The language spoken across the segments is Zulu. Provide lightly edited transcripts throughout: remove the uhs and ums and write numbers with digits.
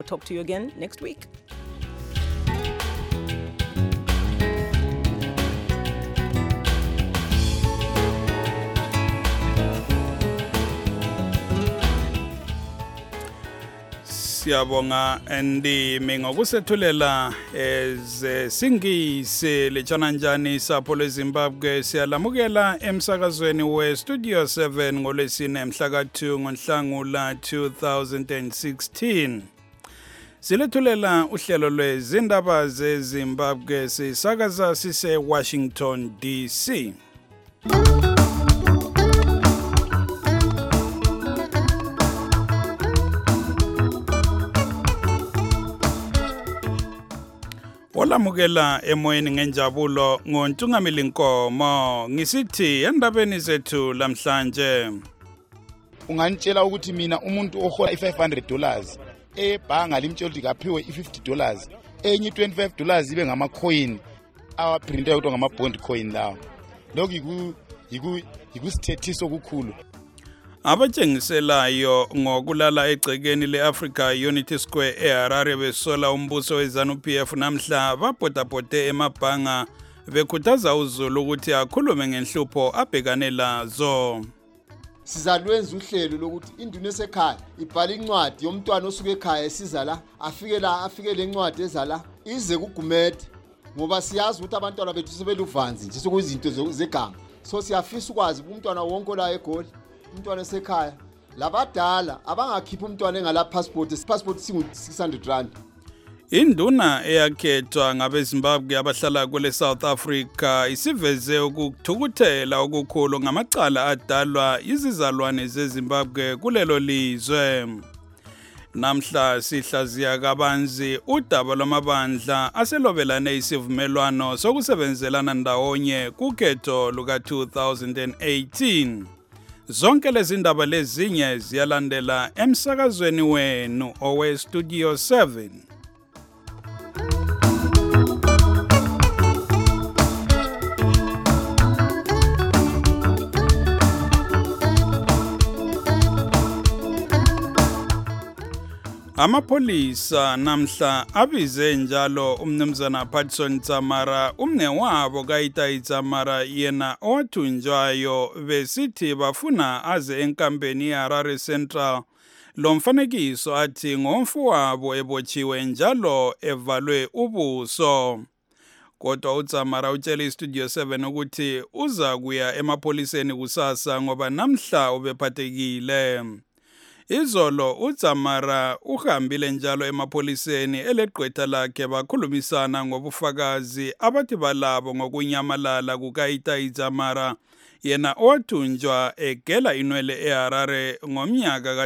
I'll talk to you again next week. Siyabonga Ndimi ngokusethulela singisi lechana njani sapho leZimbabwe siyalamukela emsakazweni weStudio 7 ngolesine mhla ka2 ngoNhlangula 2016. Silethulela uhlelo lwezindaba zeZimbabwe sisakaza sise Washington DC. Olamukela emoyeni ngenjabulo ngoNtungamili Nkomo ngisithi endabeni zethu lamhlanje. Unganitshela ukuthi mina umuntu ohola $500 ebhanga limtshela ukuthi kaphiwe $50 enye $25 ibe ngama coin awaprinta ukuthi ngama bond coin lawo. Lokho yikusithethiso okukhulu. Abatshengiselayo ngokulala egcekeni leAfrica Unity Square eHarare besola umbuso weZANU-PF namhla babhodabhode emabhanga bekhuthaza uZulu ukuthi akhulume ngenhlupho abhekane lazo. Sizalwenza uhlelo lokuthi induna esekhaya ibhala incwadi yomntwana osuke ekhaya esiza la afike lencwadi ezala ize kuGumede ngoba siyazi ukuthi abantwana bethu sebeluvanzi nje sokuyizinto zeganga. So siyafisa ukwazi umntwana wonke la eGoli umntwana esekhaya labadala abangakhipha umntwana engala passport singu$600. Induna eyakhethwa ngabeZimbabwe abahlala kule South Africa isiveze ukuthukuthela okukhulu ngamacala adalwa izizalwane zeZimbabwe kulelo lizwe. Namhla sihlaziya kabanzi udaba lwamabandla aselobelane isivumelwano sokusebenzelana ndawonye kukhetho luka 2018. Zonke lezi ndaba lezinye ziyalandela emsakazweni wenu oweStudio 7. Amapolisa namhla abize njalo umnumzana Patson Tsamara umnewabo kaItai Tsamara yena owathunjwayo besithi bafuna aze enkambeni yeHarare Central lomfanekiso athi ngomfowabo ebotshiwe njalo evalwe ubuso. Kodwa uTsamara utshela iStudio 7 ukuthi uza kuya emapoliseni kusasa ngoba namhla ubephathekile. Izolo uTsamara uhambile njalo emapoliseni eleqwetha lakhe bakhulumisana ngobufakazi abathi balabo ngokunyamalala kukaItai Tsamara yena owathunjwa egela inwele eHarare ngomnyaka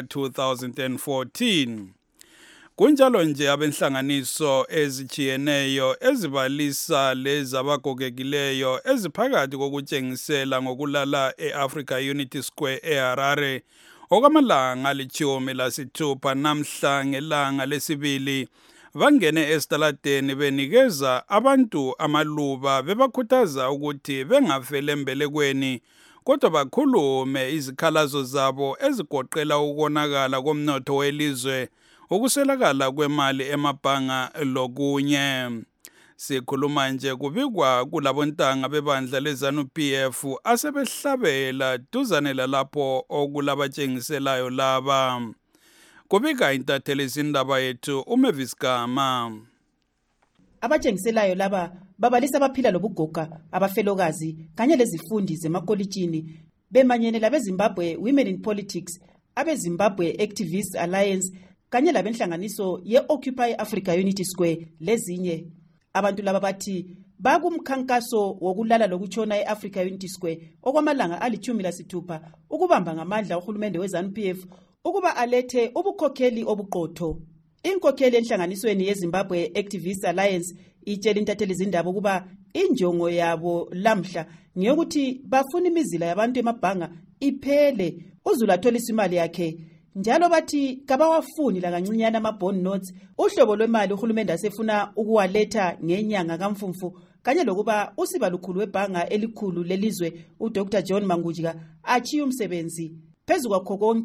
ka2014. Kunjalo nje abenhlanganiso ezijiyeneyo ezibalisa lezabagogekileyo eziphakathi kokutshengisela ngokulala eAfrica Unity Square eHarare okamalanga lichumi lasithupha namhla ngelanga lesibili bangene esitaladeni benikeza abantu amaluba bebakhuthaza ukuthi bengafele embelekweni kodwa bakhulume izikhalazo zabo ezigoqela ukonakala komnotho welizwe ukuswelakala kwemali emabhanga lokunye. Sikhuluma nje kubikwa kulabontanga bebandla leZANU-PF asebehlabela duzane lalapho okulabatshengiselayo laba. Kubika intatheli izindaba yethu uMavis Gama. Abatshengiselayo laba babalisa abaphila lobugoga abafelokazi kanye lezifundi zemakolitshini bemanyene labeZimbabwe Women in Politics, abeZimbabwe Activists Alliance kanye labenhlanganiso ye-Occupy Africa Unity Square lezinye. Abantu laba bathi bakumkhankaso wokulala lokutshona eAfrica Unity Square okwamalanga ali-16 ukubamba ngamandla uhulumende weZANU-PF ukuba alethe ubukhokheli obuqotho. Inkokheli enhlanganisweni yeZimbabwe Activists Alliance itshela intatheli izindaba ukuba injongo yabo lamhla ngiyokuthi bafuna imizila yabantu emabhanga iphele uZulu atholisa imali yakhe. Njalo bathi kabawafuni la kancinyana ama-bond notes uhlobo lwemali uhulumende asefuna ukuwaletha ngenyanga kaMfumfu kanye lokuba usiba lukhulu webhanga elikhulu lelizwe uDr John Mangujika achiye umsebenzi. Phezu kwakho konke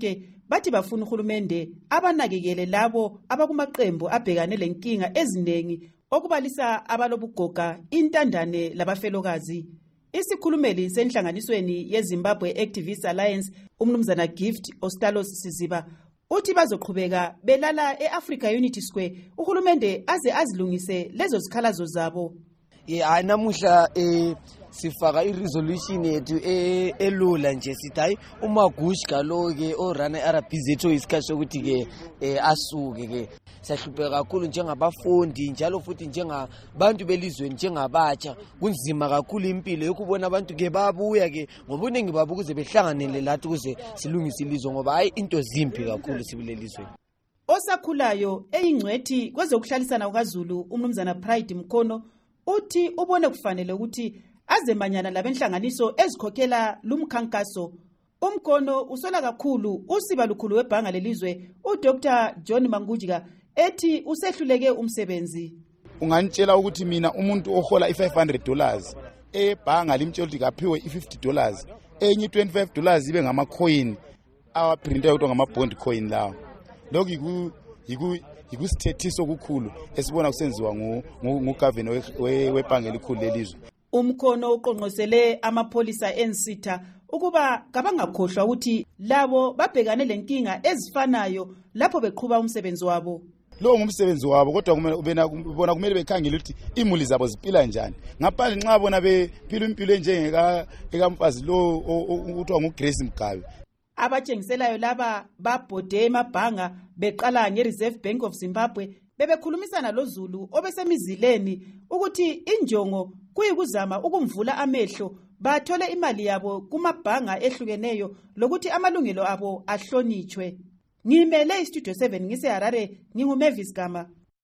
bathi bafuna uhulumende abanakekele labo abakumaqembu abhekane lenkinga eziningi okubalisa abalobugoga, intandane labafelokazi. Isikhulumeli senhlanganisweni yeZimbabwe Activist Alliance, umnumzana Gift Ostalos Siziba, uthi bazoqhubeka belala eAfrica Unity Square uhulumende aze azilungise lezo zikhalazo zabo. Namuhla sifaka i-resolution yethu elula nje sithi hayi uMagushi Galo-ke orana i-RBZ etho isikhathi sokuthi ke asuke ke. Siyahlupheka kakhulu njengabafundi njalo futhi njengabantu belizweni njengabatsha, kunzima kakhulu impilo yokubona abantu ke babuya ke ngobuningi babo kuze behlanganele lathi kuze silungise ilizwe ngoba hayi into zimpi kakhulu sibilelizweni. Osakhulayo eyingcwethi kwezokuhlalisana kwaZulu umnumzana Pride Mkhono uthi ubone kufanele ukuthi azemanyana labenhlanganiso ezikhokhela lumkhankaso. Umkhono usola kakhulu usiba lukhulu webhanga lelizwe uDr John Mangujika ethi usehluleke umsebenzi. Unganitshela ukuthi mina umuntu ohola $500 ebhanga limtshela ukuthi kaphiwe $50, enye $25 ibe ngama-coin awaprinta ukuthi ngama-bond coin lawo. Lokhu yikusithethiso okukhulu esibona kusenziwa ngugavana webhanga elikhulu lelizwe. Umkhono uqonqosele amapholisa ensitha ukuba kabangakhohlwa ukuthi labo babhekane lenkinga ezifanayo lapho beqhuba umsebenzi wabo. Lo ngumsebenzi wabo kodwa ubona kumele bekhangele ukuthi imuli zabo ziphila njani. Ngaphandle nxa bona bephila impilo enjengekamfazi lo uthiwa nguGrace Mgabe. Abatshengiselayo laba babhode emabhanga beqala ngeReserve Bank of Zimbabwe bebekhulumisana loZulu obesemizileni ukuthi injongo kuyikuzama ukumvula amehlo bathole imali yabo kumabhanga ehlukeneyo lokuthi amalungelo abo ahlonitshwe. Ngimele iStudio 7 ngiseHarare, nginguMavis Gama.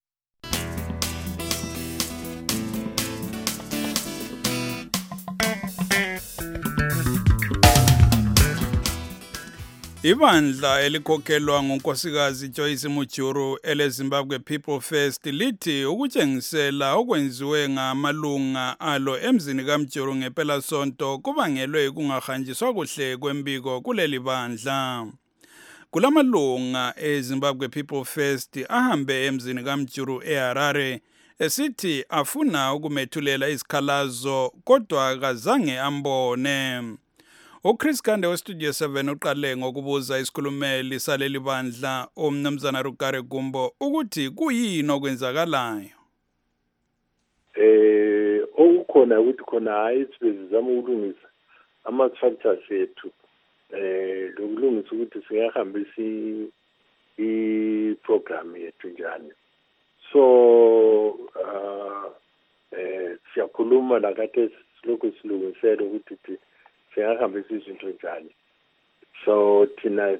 Ibandla elikhokhelwa ngunkosikazi Joyce Mujuru eleZimbabwe People First lithi ukutshengisela okwenziwe ngamalunga alo emzini kaMjuru ngempela sonto kubangelwe kungahanjiswa kuhle kwembiko kuleli bandla. Kulamalunga eZimbabwe People First ahambe emzini kaMjuru eHarare esithi afuna ukumethulela izikhalazo kodwa kazange ambone. uChris Kande weStudio 7 uqale ngokubuza isikhulumeli saleli bandla umnumzana Rugare Gumbo ukuthi kuyini okwenzakalayo. Okukhona ukuthi khona hayi sibezama ukulungisa ama-structures ethu lokulungisa ukuthi singahambisa i-program yethu njani. So siyakhuluma lakade silokhu silungisela ukuthi singahambisa izinto njani. So thina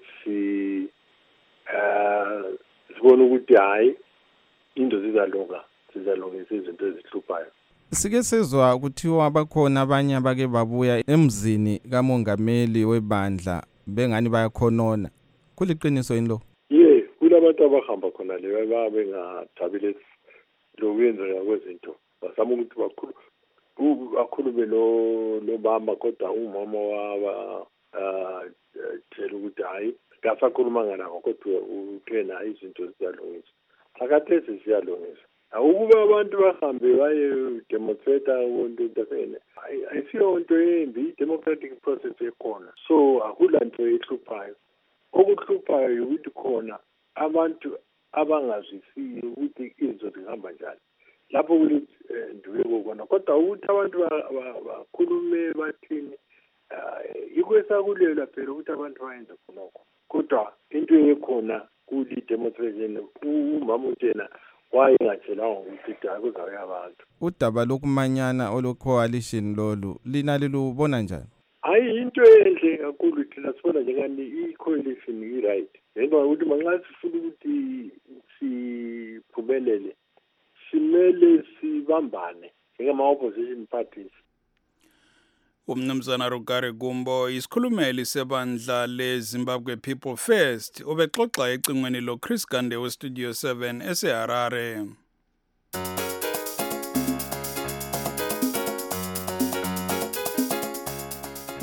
sibona ukuthi hayi into zizalungisa izinto ezihluphayo. Sike sezwa kuthiwa bakhona abanye abake babuya emzini kamongameli webandla bengani bayakhonona. Kuliqiniso yini lo? Kulabantu abahamba khona le babengathabile lokwenzeka kwezinto. Basama ukuthi akhulume lo mama kodwa umama waba tshela ukuthi hayi kasakhuluma ngakho kodwa uthena izinto ziyalungisa. Akathesi siyalungisa. Ukuba abantu bahambe baye demonstrate ngontweni ayisiyo into embi, democratic process ekhona. So akulanto ehluphayo. Okuhluphayo ukuthi khona abantu abangazwisisi ukuthi izinto zihamba njani. Lapho kulithi ndiweko kona kodwa ukuthi abantu bakhulume bathini ikwesakulela phela ukuthi abantu bayenze khonokho. Kodwa into ekhona kuli demonstration umama utshena wayengatshelanga ukuthi akuzawuya abantu. Udaba lokumanyana olo-coalition lolu lina lilubona njani? Hayi into enhle kakhulu thina sibona njengani i-coalition i-right. Ngenxa yokuthi manxa sifuna ukuthi siphumelele simele sibambane njengama-opposition parties. Umnumzana Rugare Gumbo isikhulumeli sebandla leZimbabwe People First ubexoxa ecingweni loChris Kande weStudio 7 eseHarare.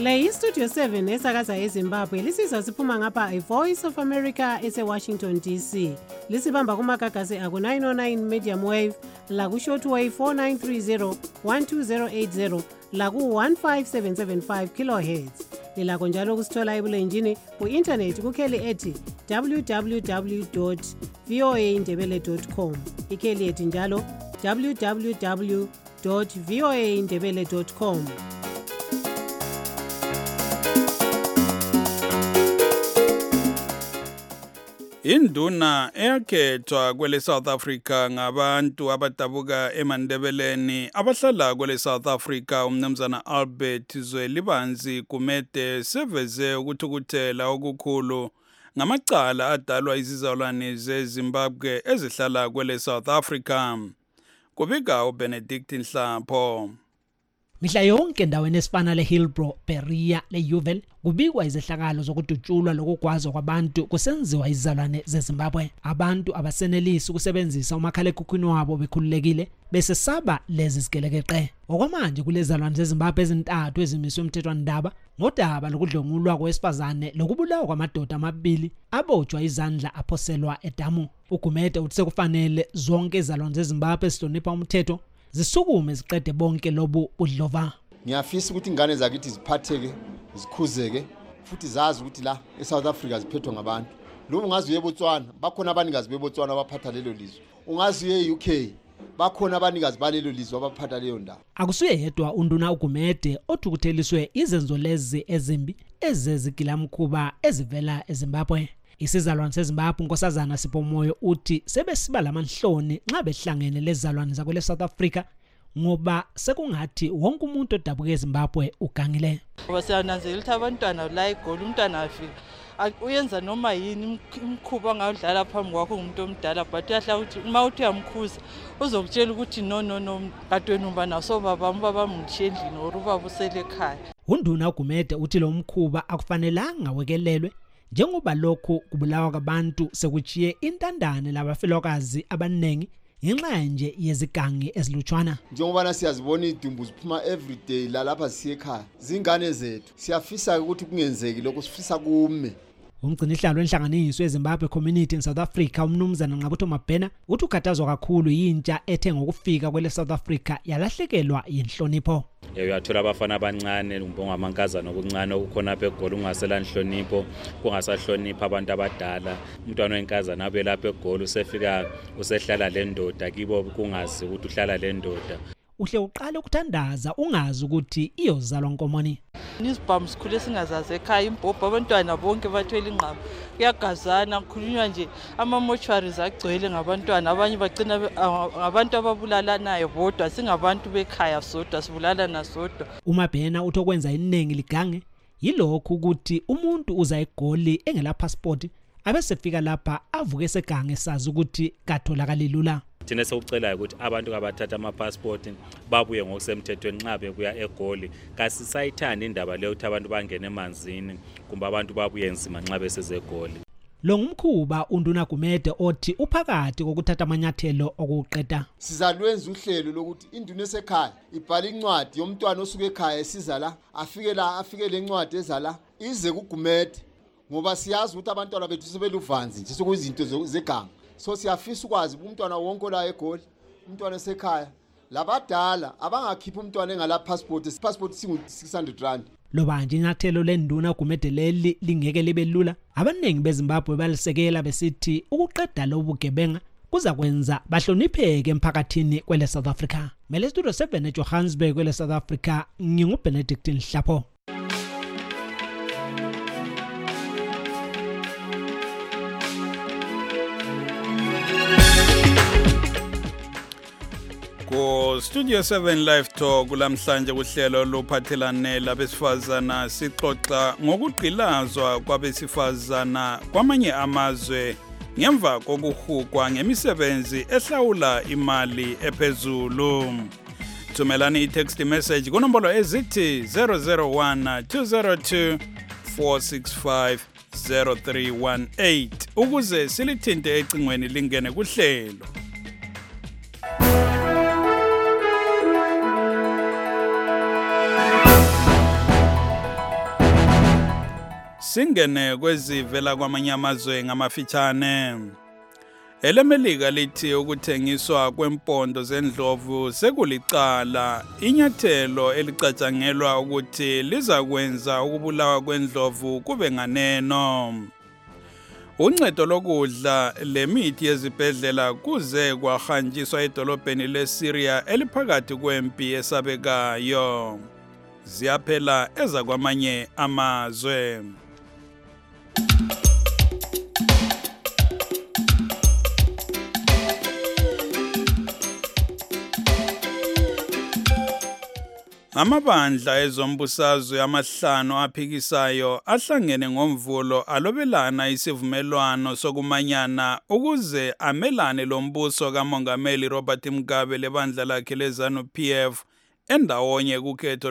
Le iStudio 7 esakaza eZimbabwe lisizwa siphuma ngapha iVoice of America eseWashington DC. Lisibamba kumagagasi aku 909 medium wave, laku shortwave 4930 12080, laku 15775 kilohertz. Lilakho njalo kusithola ebulenjini ku-internet kukheli ethi www.voaindebele.com. Ikheli ethi njalo www.voaindebele.com. Induna eyakhethwa kwele South Africa ngabantu abadabuka eMandebeleni abahlala kwele South Africa umnumzana Albert Zwelibanzi Gumede seveze ukuthukuthela okukhulu ngamacala adalwa izizalwane zeZimbabwe ezihlala kwele South Africa. Kubika uBenedict Nhlapho. Mihla yonke endaweni esifana leHillbrow, Berea, leUval kubikwa izehlakalo zokudutshulwa lokugwazwa kwabantu kusenziwa izizalwane zeZimbabwe. Abantu abasenelisi ukusebenzisa umakhalekhukhwini wabo bekhululekile besesaba lezi zigelekeqe. Okwamanje kulezizalwane zeZimbabwe ezintathu ezimiswe umthethwandaba ngodaba lokudlwengulwa kwesifazane lokubulawa kwamadoda amabili abotshwa izandla aphoselwa edamu. Ugumede uthi sekufanele zonke izizalwane zeZimbabwe zihlonipha umthetho zisukume ziqede bonke lobu budlova. Ngiyafisa ukuthi ingane zakithi ziphatheke, zikhuzeke, futhi zazi ukuthi la eSouth Africa ziphethwe ngabantu. Lobu ungazi uye eBotswana, bakhona abanikazi beBotswana abaphatha lelo lizwe. Ungazi uye eUK, bakhona abanikazi balelo lizwe abaphatha leyo ndawo. Akusuye yedwa unduna uGumede othukutheliswe izenzo lezi ezimbi ezezigilamkhuba ezivela eZimbabwe. Isizalwane seZimbabwe uNkosazana Siphomoyo uthi sebesiba lamanhloni nxa behlangene lezizalwane zakwele South Africa ngoba sekungathi wonke umuntu odabuka eZimbabwe ugangile. Siyananzelela ukuthi abantwana la eGoli umntwana afika uyenza noma yini imkhuba ngawudlala phambi kwakho ngumuntu omdala but uyahla ukuthi uma uthi uyamkhuza uzokutshela ukuthi no katweni umba naso baba mngishendlini or ubaba usele ekhaya. Unduna uGumede uthi lo mkhuba akufanelanga wekelelwe njengoba lokho kubulawa kwabantu sekuchiye intandane labafelokazi abanengi ngenxa nje yezigangi ezilutshwana. Njengoba siyazibona idumbu ziphuma everyday la lapha siye ekhaya zingane zethu siyafisa ukuthi kungenzeki lokho sifisa kume. Umgcinihlalo wenhlanganiso yeZimbabwe Community in South Africa umnumzana Nqabutho Mabhena uthi ukhathazwa kakhulu yintsha ethe ngokufika kwele South Africa yalahlekelwa yinhlonipho. Uyathola abafana abancane ngamankazana okuncane okukhona apha eGoli ungasela inhlonipho kungasahlonipha abantu abadala. Umntwana wenkazana abe lapha eGoli usefika usehlala le ndoda kibo kungazi ukuthi uhlala le ndoda. Uhle uqale ukuthandaza ungazi ukuthi iyozalwa nkomoni. Nisibhamu sikhule singazazi ekhaya imbhobho abantwana bonke bathwele ingqaba kuyagazana kukhulunywa nje ama-mortuaries agcwele ngabantwana abanye bagcina ngabantu ababulalanayo bodwa singabantu bekhaya sodwa sibulalana sodwa. uMabhena uthi okwenza iningi ligange yilokho ukuthi umuntu uza eGoli engela passport abesefika lapha avuke segange sazi ukuthi katholakala lula. Thina sekucelayo ukuthi abantu abathatha ama-passport babuye ngokusemthethweni nxa bebuya eGoli. Kasisayithanda indaba leyo ukuthi abantu bangene emanzini kumbe abantu babuye nzima nxa besezeGoli. Lo ngumkhuba unduna Gumede othi uphakathi kokuthatha amanyathelo okuqeda. Sizalwenza uhlelo lokuthi induna esekhaya ibhala incwadi yomntwana osuke ekhaya esiza la afike le ncwadi ezala ize kuGumede ngoba siyazi ukuthi abantwana bethu sebeluvanzi nje sokuyizinto zeganga. So siyafisa ukwazi umntwana wonke la eGoli umntwana esekhaya labadala abangakhipha umntwana engala passport singu-600 rand. Lo manje inyathelo lenduna Gumede leli lingeke libe lula. Abanengi beZimbabwe balisekela besithi ukuqeda lo bugebenga kuza kwenza bahlonipheke emphakathini kwele South Africa. Mele Studio 7 eJohannesburg kwele South Africa nginguBenedict Nhlapho. Studio 7 Live Talk kulamhlanje kuhlelo lophathelane labesifazana sixoxa ngokugqilazwa kwabesifazana kwamanye amazwe ngemva kokuhugwa ngemisebenzi ehlawula imali ephezulu. Thumelani i-text message kunombolo ezithi 001 202 465 0318 ukuze silithinte ecingweni lingene kuhlelo. Singene kwezivela kwamanye amazwe ngamafitshane. EleMelika lithi ukuthengiswa kwempondo zendlovu sekulicala, inyathelo elicatshangelwa ukuthi liza kwenza ukubulawa kwendlovu kube nganeno. Uncedo lokudla lemithi yezibhedlela kuze kwahanjiswa edolobheni leSyria eliphakathi kwempi esabekayo. Ziyaphela ezakwamanye amazwe. Amabandla ezombusazwe amahlanu aphikisayo ahlangene ngomvulo alobelana isivumelwano sokumanyana ukuze amelane lombuso kaMongameli Robert Mugabe lebandla lakhe leZANU-PF endawonye kukhetho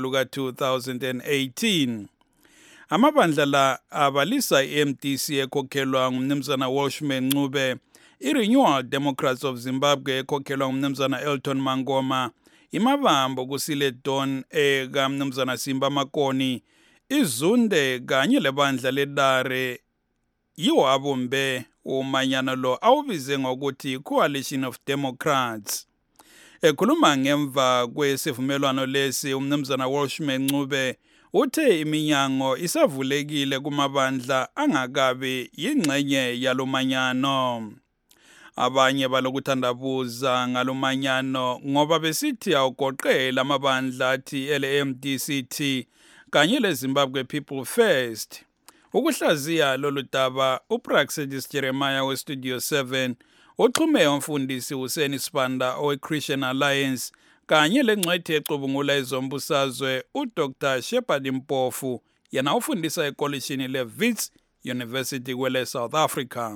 luka-2018. Amabandla la abalisa iMDC ekhokhelwa ngumnumzana Welshman Ncube, iRenewal Democrats of Zimbabwe ekhokhelwa ngumnumzana Elton Mangoma, imabambo kusile Don kamnumzana Simba Makoni, izunde kanye lebandla ledare yiwo abumbe umanyano lo awubize ngokuthi Coalition of Democrats. Ekhuluma ngemva kwesivumelwano lesi umnumzana Welshman Ncube uthe iminyango isavulekile kumabandla angakabe yingxenye yalomanyano. Abanye balokuthandabuza ngalomanyano ngoba besithi awugoqela amabandla athi LMDCT kanye leZimbabwe People First. Ukuhlaziya lolu daba uPraxedis Jeremiah weStudio 7 uxhume umfundisi Hussein Sibanda oweChristian Alliance kanye lengcwethi ecubungula ezombusazwe uDr Shepard Mpofu yena ufundisa ekolishini leWits University kwele South Africa.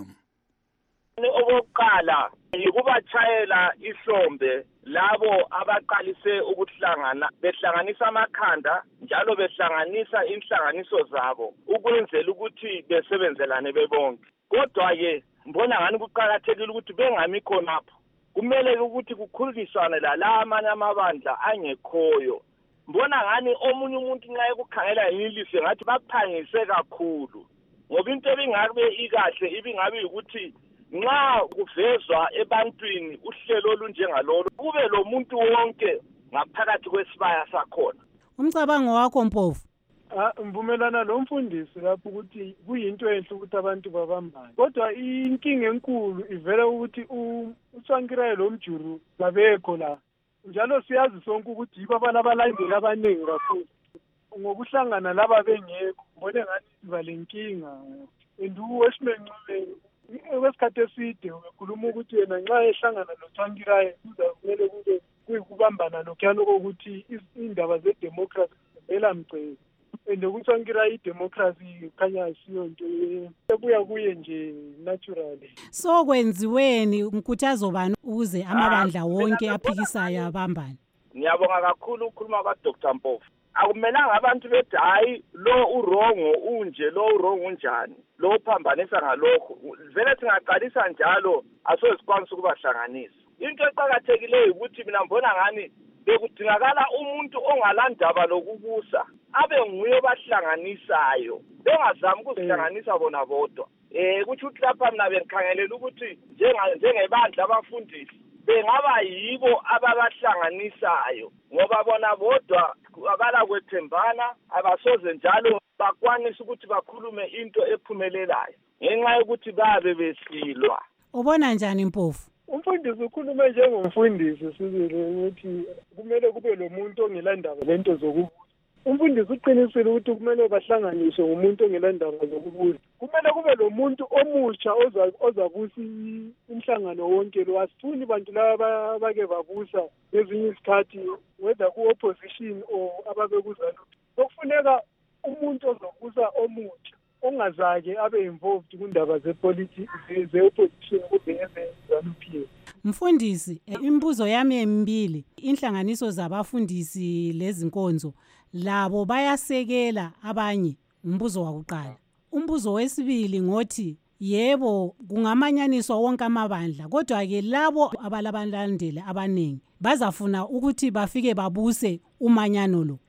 Okokuqala yikubatshayela ihlombe labo abaqalise ukuhlangana behlanganisa amakhanda njalo behlanganisa inhlanganiso zabo ukwenzela ukuthi besebenzelane bebonke. Kodwa ke mbona ngani kuqhakathekile ukuthi bengami khonapho. Kumele ukuthi kukhululiswane lalamanye amabandla angekhoyo. Mbona ngani omunye umuntu nxa ekukhangela yilise ngathi baphangise kakhulu. Ngoba into ebingabe ikahle ibingabe ukuthi nxa kuvezwa ebantwini uhlelo olunjengalolo kube lo muntu wonke ngaphakathi kwesibaya sakhona. Umcabango wakho Mpofu? Mvumelana lomfundisi lapho ukuthi kuyinto enhle ukuthi abantu babambane. Kodwa inkinga enkulu ivela ukuthi uSankirayo lomjuru babekho la. Njalo siyazi sonke ukuthi yibo abalandeli abaningi kakhulu. Ngokuhlangana laba bengekho mbone ngathi sibalenkinga. Welshman Ncube kwesikhathi eside ukhuluma ukuthi yena nxa ehlangana noSankirayo kuzamele kube kuyikubambana lokhuyana kokuthi indaba zedemocracy zivela mgceke. Ende kuSankirayo idemocracy khanya asiyo into ebuya kuye nje naturally. So kwenziweni nkuthazo bani ukuze amabandla wonke aphikisayo abambane? Ngiyabonga kakhulu ukukhuluma kaDr Mpofu. Akumelanga abantu bethi hayi lo urongo unje lo urongo unjani lo uphambanisa ngalokho vele singaqalisa njalo asosikwanisa ukubahlanganisa. Into eqhakathekileyo ukuthi mina mbona ngani bekudingakala umuntu ongalandaba lokubusa abe nguye bahlanganisayo bengazami ukuzihlanganisa bona bodwa. Kuthi uthi lapha mina bengikhangelela ukuthi njengebandla abafundisi bengaba yibo ababahlanganisayo ngoba bona bodwa abala kwethembana abasoze njalo bakwanisa ukuthi bakhulume into ephumelelayo ngenxa yokuthi babe besilwa. Ubona njani Mpofu? Umfundisi ukhulume njengomfundisi sibili ukuthi kumele kube lo muntu ongelandaba lento zokubusa. Umfundisi uqinisile ukuthi kumele bahlanganiswe ngumuntu ongelandaba zokubusa. Kumele kube lo muntu omutsha ozabusa inhlangano wonke lo. Asifuni bantu laba bake babusa ngezinye isikhathi whether ku-opposition or ababekuzana. Kufuneka umuntu ozobusa omutsha ongazake abe involved kundaba ze-opposition kube-ZANU-PF. Mfundisi, imibuzo yami emibili, inhlanganiso zabafundisi lezinkonzo labo bayasekela abanye. Umbuzo wakuqala. Umbuzo wesibili ngothi yebo kungamanyaniswa wonke amabandla kodwa ke labo abalabalandeli abaningi bazafuna ukuthi bafike babuse umanyano lo.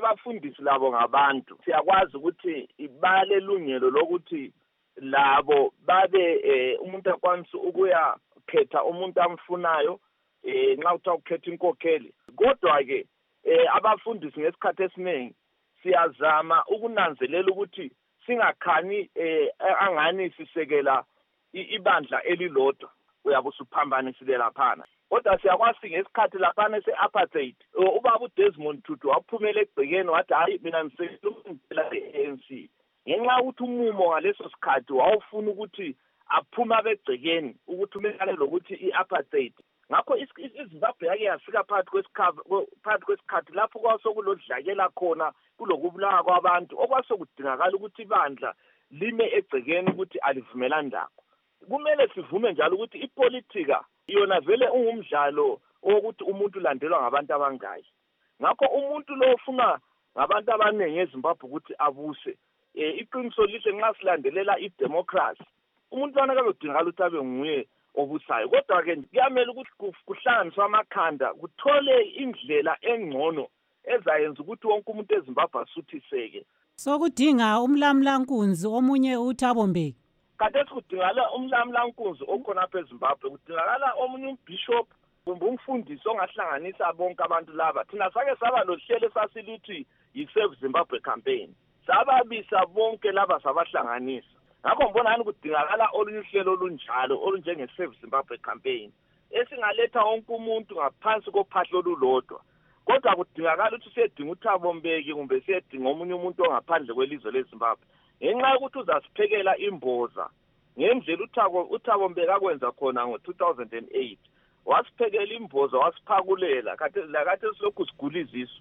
abafundisi labo ngabantu siyakwazi ukuthi balelungelo lokuthi labo babe umuntu akwanisa ukuya khetha umuntu amfunayo nxa uthatha ukhetha inkokheli. Kodwa ke abafundisi ngesikhathi esiningi siyazama ukunanzelela ukuthi singakhani angani sisekela ibandla elilodwa uyabe usuphambanisile laphana. Kodwa siyakwazi ngesikhathi laphana se-apartheid ubaba uDesmond Tutu waphumela egcekeni wathi hayi mina ngisekela i-ANC ngenxa ukuthi umumo ngaleso sikhathi wawufuna ukuthi aphuma begcekeni ukuthi umelane lokuthi i-apartheid. Ngakho iZimbabwe yake yafika phakathi kwesikhathi lapho kwasokulodlakela khona kulokubulawa kwabantu okwasokudingakala ukuthi ibandla lime egcekeni ukuthi alivumelani lakho. Kumele sivume njalo ukuthi ipolitika yona vele ungumdlalo wokuthi umuntu ulandelwa ngabantu abangayi. Ngakho umuntu lo ufuna ngabantu abaningi eZimbabwe ukuthi abuse. Iqiniso lihle nxa silandelela idemocracy umuntu lana kuzodingakala ukuthi abe nguye obusayo. Kodwa ke kuyamela ukuthi kuhlanganiswe amakhanda kuthole indlela engcono ezayenza ukuthi wonke umuntu eZimbabwe asuthiseke. Sokudinga umlamlankunzi omunye uThabo Mbeki. Kade sikudingala umlamlankunzi okhona apha eZimbabwe kudingakala omunye umbishop kumbe umfundisi ongahlanganisa bonke abantu laba. Thina sake saba lohlelo sasilithi yi-Save Zimbabwe campaign. Sababisa bonke laba sabahlanganisa. Ngakho ngibona ngani kudingakala olunye uhlelo olunjalo olunjenge-Save Zimbabwe campaign esingaletha wonke umuntu ngaphansi kophahlo olulodwa. Kodwa kudingakala ukuthi siyedinga uThabo Mbeki kumbe siyedinga omunye umuntu ongaphandle kwelizwe leZimbabwe ngenxa yokuthi uzasiphekela imboza ngendlela uThabo Mbeki akwenza khona ngo-2008 wasiphekela imboza wasiphakulela kade silokhu sigula izisu.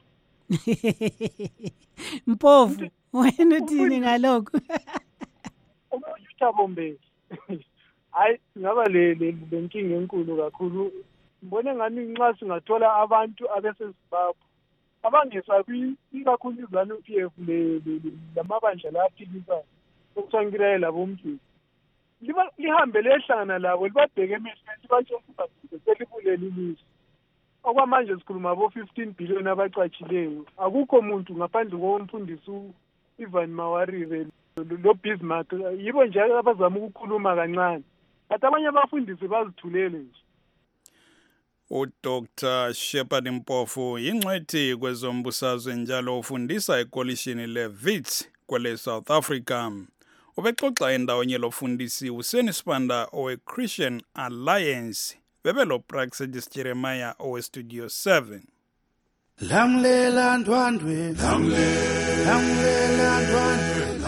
Mpofu wena uthini ngalokho? uThabo Mbeki hayi ngaba lenkinga enkulu kakhulu. Ngibone ngani nxa singathola abantu abeseZimbabwe abangesabi ikakhulu iZANU-PF lamabandla laphikisa ukutshangirayo labomthu lihambe lehlangana labo libabheke emehlweni libatshela ukuthi selibulele ilizwe. Okwamanje sikhuluma bo-15 billion abacatshileyo. Akukho muntu ngaphandle komfundisi Ivan Mawarive lo Bismarck yibo nje abazama ukukhuluma kancane. Kanti abanye abafundisi bazithulele nje. uDr Shepard Mpofu yingcwethi kwezombusazwe njalo ufundisa ekolishini leWits kwele South Africa. Ubexoxa endawonye lofundisi uSeni Sibanda owe-Christian Alliance bebelo Praxedis Jeremiah owe-Studio 7. Lamlela ndwandwe lamlela ndwandwe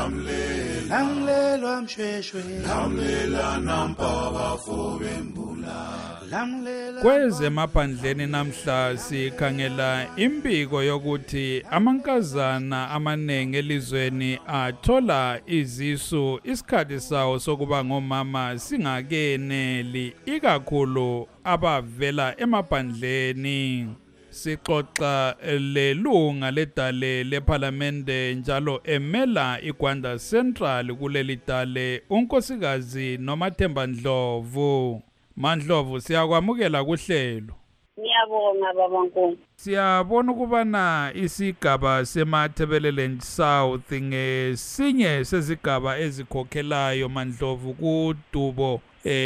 lamlela mshweshwe lamlela nampaba fobembula. Kwezemaphandleni namhla sikhangela impiko yokuthi amankazana amaningi elizweni athola izisu isikhathi sawo sokuba ngomama singakeneli ikakhulu abavela emaphandleni. Sixoxa lelunga ledale leParliamente njalo emela iGwanda Central kuleli dale unkosikazi Nomathemba Ndlovu. Mandlovu siyakwamukela kuhlelo. Ngiyabonga baba Nkosi. Siyabona ukubana isigaba seMathebeleland South ngesinye sezigaba ezikhokhelayo Mandlovu kudubo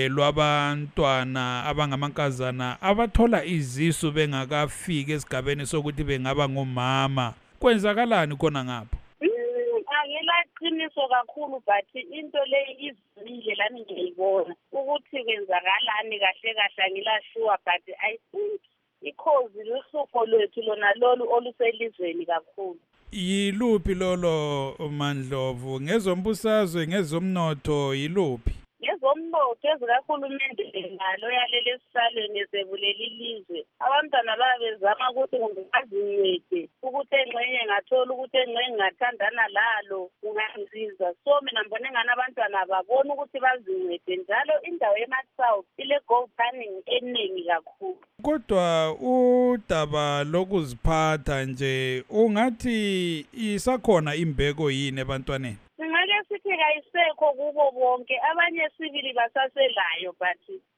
lwabantwana abangamankazana abathola izisu bengakafiki esigabeni sokuthi bengaba ngomama. Kwenzakalani khona ngapho? Qiniso kakhulu but into le izimile lami ngiyibona ukuthi kwenzakalani kahle kahle angilashuwa but I think ikhozi luhlupho lwethu lona lolu oluselizweni kakhulu. Yiluphi lolo Mandlovu? Ngezombusazwe, ngezomnotho yiluphi? Ngezomnotho ezikahulumende ngalo yaleli esisalweni ezebuleli ilizwe. Abantwana babezama ukuthi bazincede ukuthi engxenye ngathola ukuthi engxenye ngathandana lalo ungangisiza. So mina ngibone ngani abantwana babona ukuthi bazincede njalo indawo ema-South ile gold panning eningi kakhulu. Kodwa udaba lokuziphatha nje ungathi isakhona imbeko yini ebantwaneni? Ngeke sithi kayisekho kubo bonke abanye sibili basaselayo but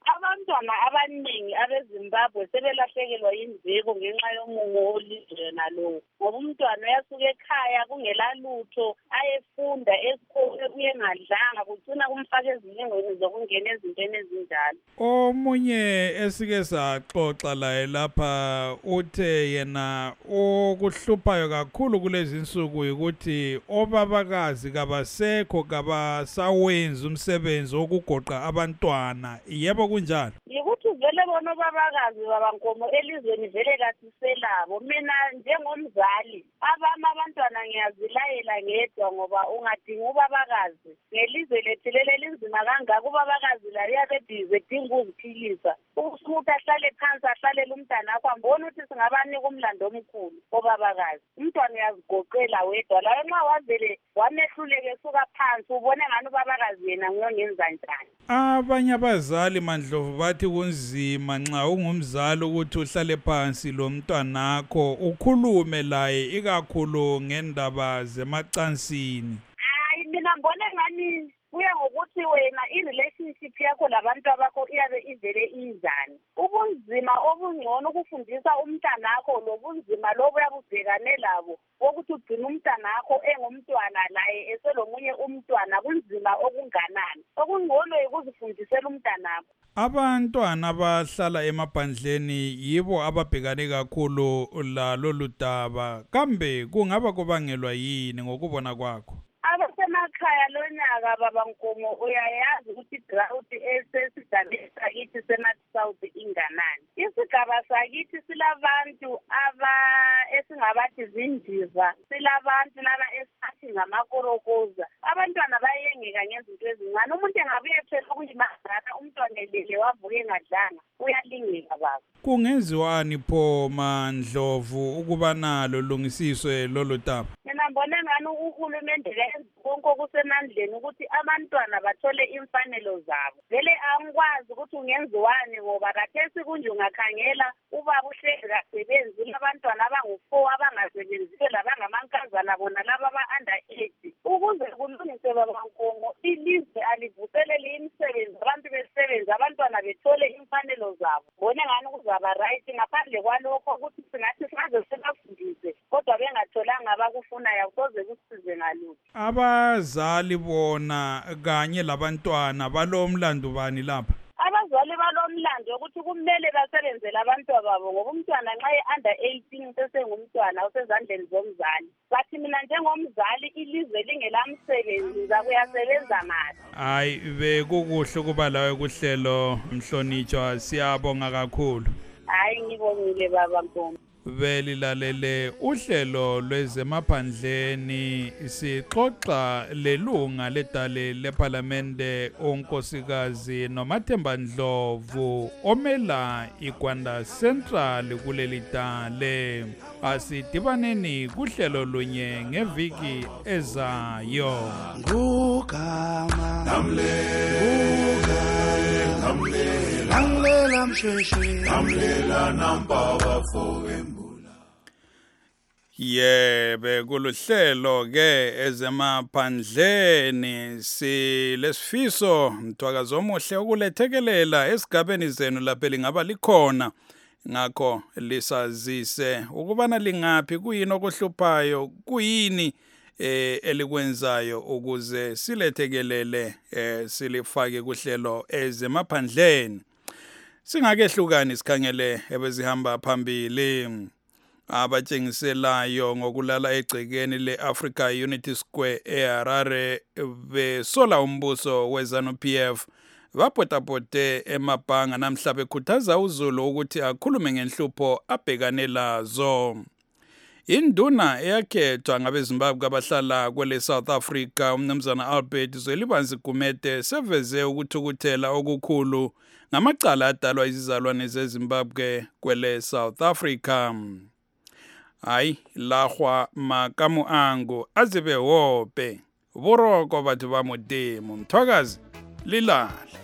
abantwana abaningi abeZimbabwe sebelahlekelwa yindleko ngenxa yomungo wolizwe nalowo. Ngoba umntwana uyasuka ekhaya kungela lutho, ayefunda esikoleni uyengadlanga, kugcina kumfaka ezilingweni zokungena ezintweni ezinjalo. Omunye esike saxoxa laye lapha uthe yena okuhluphayo kakhulu kulezi insuku ukuthi obabakazi kabasekho kabasawenza umsebenzi wokugoqa abantwana. Yebo kunjalo? Yikuthi vele bona obabakazi babankomo elizweni vele kasiselabo. Mina njengomzali abantwana ngiyazilayela ngedwa ngoba ungadinga ubabakazi ngelizwe lethu leli linzima kangaka. Ubabakazi la uyabedize edinga ukuziphilisa ukuthi ahlale phansi ahlalele umntana akho ambone ukuthi singabanika umlando omkhulu obabakazi. Umntwana uyazigoqela wedwa lawe nxa wavele wamehluleke esuka phansi ubone ngani ubabakazi yena ngongenza njani. Abanye abazali Mandlovu bathi kunzima nxa ungumzali ukuthi uhlale phansi lo mntwanakho ukhulume laye ikakhulu ngendaba zemacansini. Hayi mina ngibone ngani kuya ngokuthi wena i-relationship yakho labantu abakho iyabe ivele injani. Ubunzima obungcono ukufundisa umntanakho lobunzima lobo uyabubhekane labo wokuthi ugcine umntanakho engumntwana laye eselomunye umntwana kunzima okunganani. Okungcono yikuzifundisela umntanakho. Abantwana abahlala emaphandleni yibo ababhekane kakhulu lolu daba. Kambe kungaba kubangelwa yini ngokubona kwakho? Abasemakhaya lonyaka babankomo uyayazi ukuthi drought esesigabeni sakithi seNorth South inganani. Isigaba sakithi silabantu esingabathi zindiza, silabantu laba esithi ngamakorokoza. Abantwana bayengeka ngezinto ezincane. Umuntu engabuye ethela ukuyimazana umntwana elele wavuka engadlanga uyalingeka baba. Kungenziwani pho Mandlovu ukuba nalo lungisiswe lolu daba? Mina ngibona ngani uhulumende kenza konke okusemandleni ukuthi abantwana bathole imfanelo zabo. Vele angikwazi ukuthi ungenziwani ngoba kathesi kunje ungakhangela ubaba uhlezi kasebenzi abantwana abangu4 abangasebenziyo labangamankazana bona laba aba-under 8. Ukuze kulungiswe babankomo ilizwe alivuselele imisebenzi abantu besebenzi abantwana bethole imfanelo zabo. Ngibone ngani kuzaba right ngaphandle kwalokho ukuthi singathi singaze sibafundise kodwa bengatholanga abakufunayo kuze kusize ngalutho. Abazali bona kanye labantwana balomlando bani lapha? Abazali balomlando ukuthi kumele basebenzele abantwana babo ngoba umntwana nxa e-under 18 sesengumntwana usezandleni zomzali. Bathi mina njengomzali ilizwe lingelamsebenzi zakuyasebenza ngani? Hayi bekukuhle ukuba lawe kuhlelo Mhlonitshwa, siyabonga kakhulu. Hayi ngibongile baba Nkomo. Belilalele uhlelo lwezemaphandleni sixoxa lelunga ledale leParlamente unkosikazi Nomathemba Ndlovu omela iGwanda Central kuleli dale. Asidibaneni kuhlelo lunye ngeviki ezayo. Ngugama namlela mshweshwe namlela nampaba fowembula. Yebe kuluhlelo ke ezemaphandleni silesifiso mthwakazi omuhle ukulethekelela esigabeni zenu lapha lingaba likhona. Ngakho lisazise ukubana lingapi kuyini okuhluphayo kuyini elikwenzayo ukuze silethekelele silifake kuhlelo ezemaphandleni. Singakehlukani sikhangele ebezihamba phambili abatshengiselayo ngokulala egcekeni le-Africa Unity Square eHarare besola umbuso weZANU-PF bapotapote emabhanga namhla bekhuthaza uZulu ukuthi akhulume ngenhlupho abhekane lazo. Induna eyakhethwa ngabeZimbabwe abahlala kwele South Africa umnumzana Albert Zwelibanzi Gumede seveze ukuthukuthela okukhulu ngamacala adalwa izizalwane zeZimbabwe kwele South Africa. Hayi lahwa makamu angu azibe wope boroko bathu ba modimo mthwakazi lilale.